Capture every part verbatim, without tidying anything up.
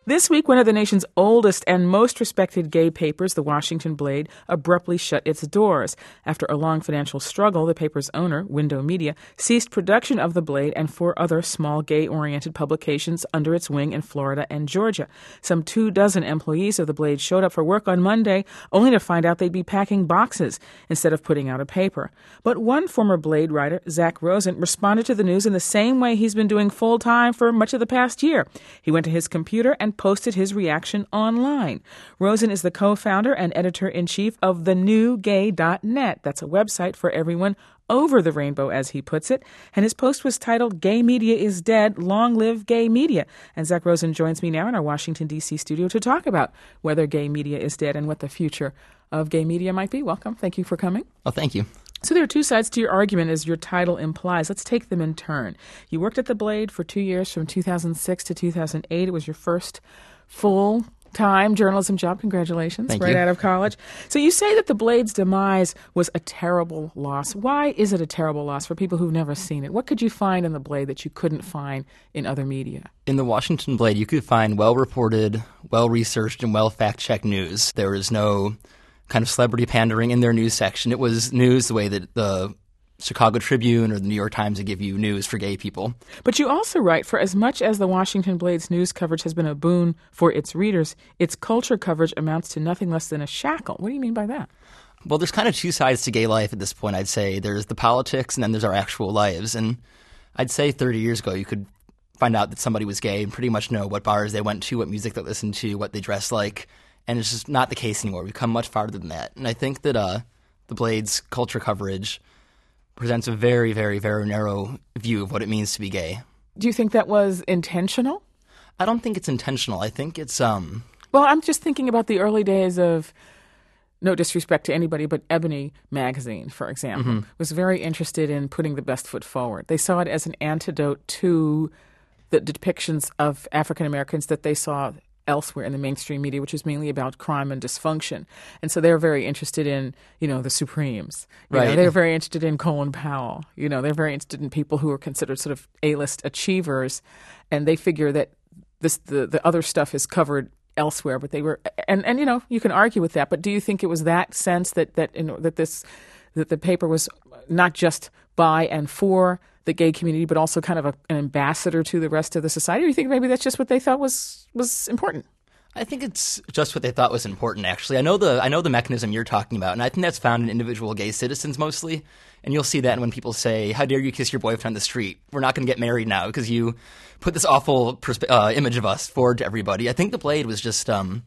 This week, one of the nation's oldest and most respected gay papers, the Washington Blade, abruptly shut its doors. After a long financial struggle, the paper's owner, Window Media, ceased production of the Blade and four other small gay-oriented publications under its wing in Florida and Georgia. Some two dozen employees of the Blade showed up for work on Monday, only to find out they'd be packing boxes instead of putting out a paper. But one former Blade writer, Zach Rosen, responded to the news in the same way he's been doing full-time for much of the past year. He went to his computer and posted his reaction online. Rosen is the co-founder and editor-in-chief of the new gay dot net. That's a website for everyone over the rainbow, as he puts it. And his post was titled, "Gay Media is Dead, Long Live Gay Media." And Zach Rosen joins me now in our Washington, D C studio to talk about whether gay media is dead and what the future of gay media might be. Welcome. Thank you for coming. Oh, thank you. So there are two sides to your argument, as your title implies. Let's take them in turn. You worked at the Blade for two years, from two thousand six to two thousand eight. It was your first full-time journalism job. Congratulations. Thank right you. out of college. So you say that the Blade's demise was a terrible loss. Why is it a terrible loss for people who've never seen it? What could you find in the Blade that you couldn't find in other media? In the Washington Blade, you could find well-reported, well-researched, and well-fact-checked news. There was no kind of celebrity pandering in their news section. It was news the way that the Chicago Tribune or the New York Times would give you news for gay people. But you also write, for as much as the Washington Blade's news coverage has been a boon for its readers, its culture coverage amounts to nothing less than a shackle. What do you mean by that? Well, there's kind of two sides to gay life at this point, I'd say. There's the politics, and then there's our actual lives. And I'd say thirty years ago, you could find out that somebody was gay and pretty much know what bars they went to, what music they listened to, what they dressed like. And it's just not the case anymore. We've come much farther than that. And I think that uh, the Blade's culture coverage presents a very, very, very narrow view of what it means to be gay. Do you think that was intentional? I don't think it's intentional. I think it's... um. Well, I'm just thinking about the early days of, no disrespect to anybody, but Ebony magazine, for example, mm-hmm. was very interested in putting the best foot forward. They saw it as an antidote to the depictions of African Americans that they saw elsewhere in the mainstream media, which is mainly about crime and dysfunction. And so they're very interested in, you know, the Supremes. You right. know, they're very interested in Colin Powell. You know, they're very interested in people who are considered sort of A-list achievers. And they figure that this the, the other stuff is covered elsewhere. But they were, and, and, you know, you can argue with that. But do you think it was that sense that, that, you know, that this, that the paper was not just by and for the gay community, but also kind of a, an ambassador to the rest of the society? Or do you think maybe that's just what they thought was was important? I think it's just what they thought was important, actually. I know the I know the mechanism you're talking about, and I think that's found in individual gay citizens mostly. And you'll see that when people say, "How dare you kiss your boyfriend on the street? We're not going to get married now because you put this awful persp- uh, image of us forward to everybody." I think the Blade was just um,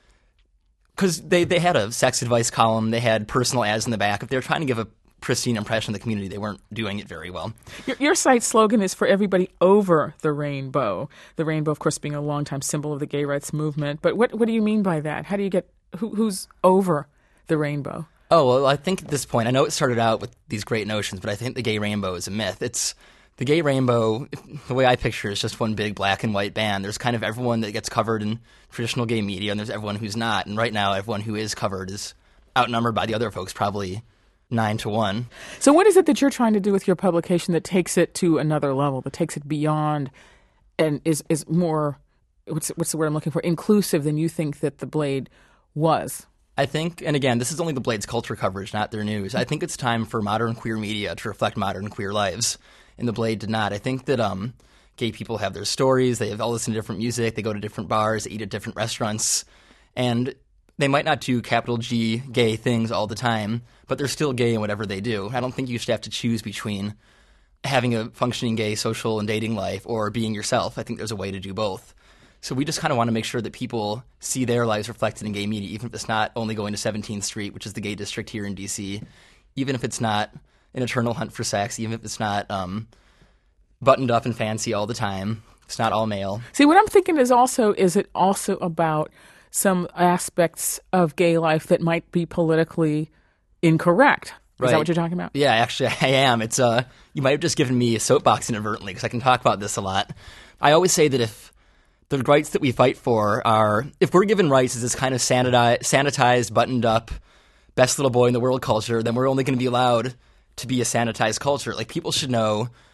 because they, they had a sex advice column, they had personal ads in the back. If they were trying to give a pristine impression of the community, they weren't doing it very well. Your, your site's slogan is for everybody over the rainbow. The rainbow, of course, being a longtime symbol of the gay rights movement. But what what do you mean by that? How do you get who, who's over the rainbow? Oh, well, I think at this point, I know it started out with these great notions, but I think the gay rainbow is a myth. It's the gay rainbow, the way I picture it, is just one big black and white band. There's kind of everyone that gets covered in traditional gay media, and there's everyone who's not. And right now, everyone who is covered is outnumbered by the other folks, probably nine to one. So what is it that you're trying to do with your publication that takes it to another level, that takes it beyond and is, is more, what's, what's the word I'm looking for, inclusive than you think that the Blade was? I think, and again, this is only the Blade's culture coverage, not their news. I think it's time for modern queer media to reflect modern queer lives, and the Blade did not. I think that um, gay people have their stories, they have all listen to different music, they go to different bars, they eat at different restaurants, and they might not do capital G gay things all the time, but they're still gay in whatever they do. I don't think you should have to choose between having a functioning gay social and dating life or being yourself. I think there's a way to do both. So we just kind of want to make sure that people see their lives reflected in gay media, even if it's not only going to seventeenth Street, which is the gay district here in D C, even if it's not an eternal hunt for sex, even if it's not um, buttoned up and fancy all the time. It's not all male. See, what I'm thinking is also, is it also about some aspects of gay life that might be politically incorrect? Is right. that what you're talking about? Yeah, actually, I am. It's uh, you might have just given me a soapbox inadvertently, because I can talk about this a lot. I always say that if the rights that we fight for are, if we're given rights as this kind of sanitized, sanitized, buttoned up, best little boy in the world culture, then we're only going to be allowed to be a sanitized culture. Like, people should know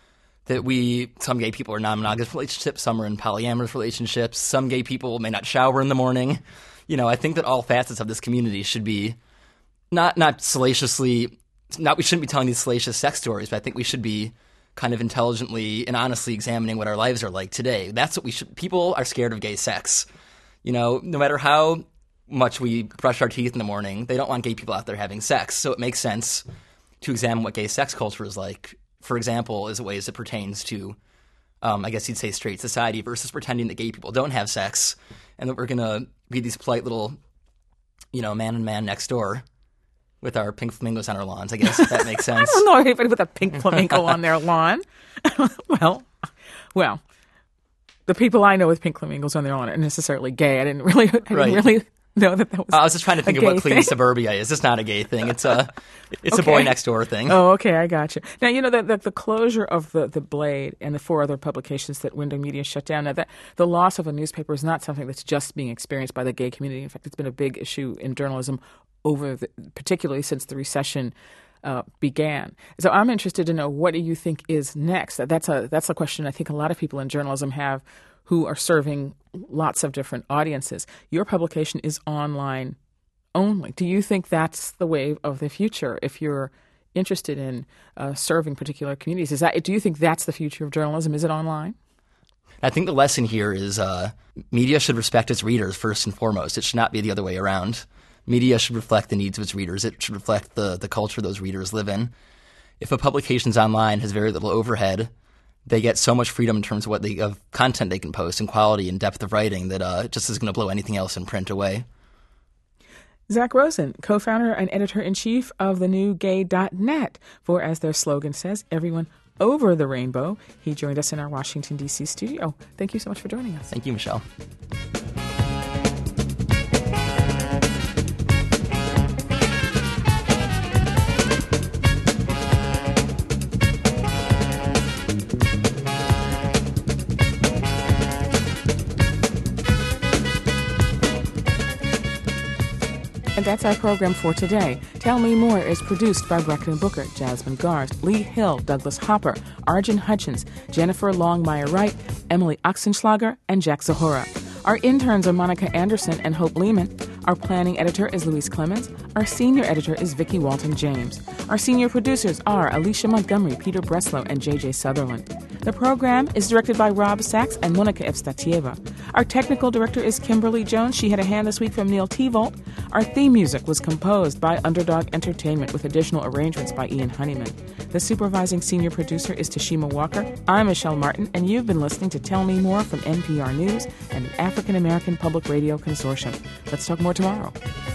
that we, some gay people are non-monogamous relationships, some are in polyamorous relationships, some gay people may not shower in the morning. You know, I think that all facets of this community should be not not salaciously, not we shouldn't be telling these salacious sex stories, but I think we should be kind of intelligently and honestly examining what our lives are like today. That's what we should, people are scared of gay sex. You know, no matter how much we brush our teeth in the morning, they don't want gay people out there having sex. So it makes sense to examine what gay sex culture is like, for example, as ways it pertains to, um, I guess you'd say, straight society versus pretending that gay people don't have sex and that we're going to be these polite little, you know, man and man next door with our pink flamingos on our lawns, I guess, if that makes sense. I don't know anybody with a pink flamingo on their lawn. well, well, the people I know with pink flamingos on their lawn aren't necessarily gay. I didn't really, I didn't Right. really know that that was I was just trying to think a of what gay clean thing. suburbia is. It's not a gay thing. It's a, it's Okay. a boy next door thing. Oh, okay, I got you. Now, you know, the, the, the closure of the, the Blade and the four other publications that Window Media shut down, now that the loss of a newspaper is not something that's just being experienced by the gay community. In fact, it's been a big issue in journalism over, the, particularly since the recession uh, began. So I'm interested to know, what do you think is next? That's a, that's a question I think a lot of people in journalism have who are serving lots of different audiences. Your publication is online only. Do you think that's the wave of the future if you're interested in uh, serving particular communities? Is that, do you think that's the future of journalism? Is it online? I think the lesson here is uh, media should respect its readers first and foremost. It should not be the other way around. Media should reflect the needs of its readers. It should reflect the, the culture those readers live in. If a publication's online has very little overhead, they get so much freedom in terms of what they, of content they can post and quality and depth of writing that uh, it just is going to blow anything else in print away. Zach Rosen, co-founder and editor-in-chief of the new gay dot net, for, as their slogan says, everyone over the rainbow. He joined us in our Washington, D C studio. Thank you so much for joining us. Thank you, Michelle. And that's our program for today. Tell Me More is produced by Brecken Booker, Jasmine Garst, Lee Hill, Douglas Hopper, Arjun Hutchins, Jennifer Longmire-Wright, Emily Oxenschlager, and Jack Zahora. Our interns are Monica Anderson and Hope Lehman. Our planning editor is Louise Clemens. Our senior editor is Vicki Walton-James. Our senior producers are Alicia Montgomery, Peter Breslow, and J J Sutherland. The program is directed by Rob Sachs and Monica Evstatieva. Our technical director is Kimberly Jones. She had a hand this week from Neil Tevolt. Our theme music was composed by Underdog Entertainment with additional arrangements by Ian Honeyman. The supervising senior producer is Tashima Walker. I'm Michelle Martin, and you've been listening to Tell Me More from N P R News and the African American Public Radio Consortium. Let's talk more tomorrow.